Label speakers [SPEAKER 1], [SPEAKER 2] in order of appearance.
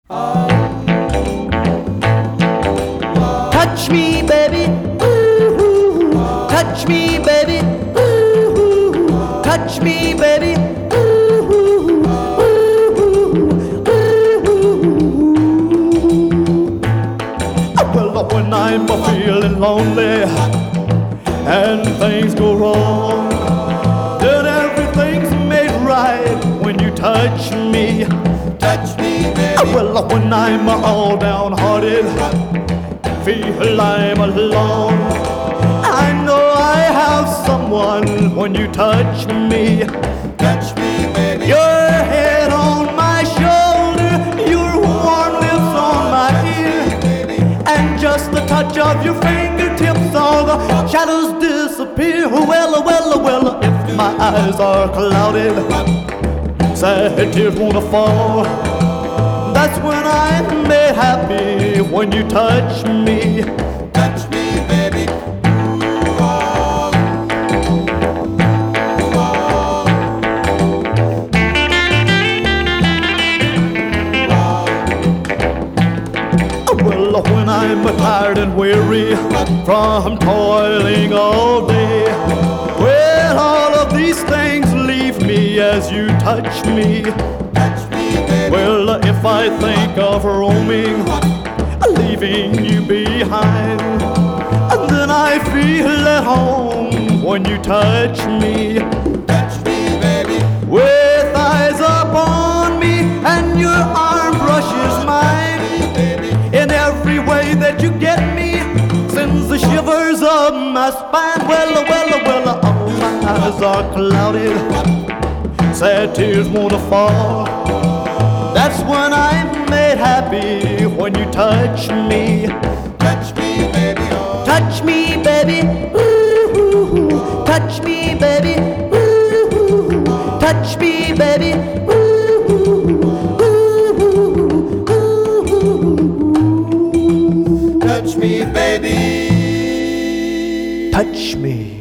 [SPEAKER 1] Touch me, baby. Ooh, touch me, baby. Ooh, touch me, baby. Ooh, well, when I'm feeling lonely and things go wrong, then everything's made right when you touch me.
[SPEAKER 2] Touch me, baby.
[SPEAKER 1] Well, when I'm all downhearted, feel I'm alone, I know I have someone when you touch me.
[SPEAKER 2] Touch me, baby.
[SPEAKER 1] Your head on my shoulder, your warm lips on my ear, and just the touch of your fingertips, all the shadows disappear. Well, if my eyes are clouded, sad tears wanna fall, that's when I'm made happy when you touch me.
[SPEAKER 2] Touch me, baby.
[SPEAKER 1] Well, when I'm tired and weary from toiling all day, well, all of these things leave me as you touch me.
[SPEAKER 2] Touch me, baby.
[SPEAKER 1] Well, if I think of roaming, leaving you behind, then I feel at home when you touch me.
[SPEAKER 2] Touch me, baby.
[SPEAKER 1] With eyes upon me and your arm brushes mine, in every way that you get me sends the shivers up my spine. Well, all my eyes are clouded, sad tears wanna fall, that's when I'm made happy when you touch me.
[SPEAKER 2] Touch me, baby. Oh.
[SPEAKER 1] Touch me, baby. Ooh, touch me, baby. Ooh, touch me, baby.
[SPEAKER 2] Touch me, baby.
[SPEAKER 1] Touch me.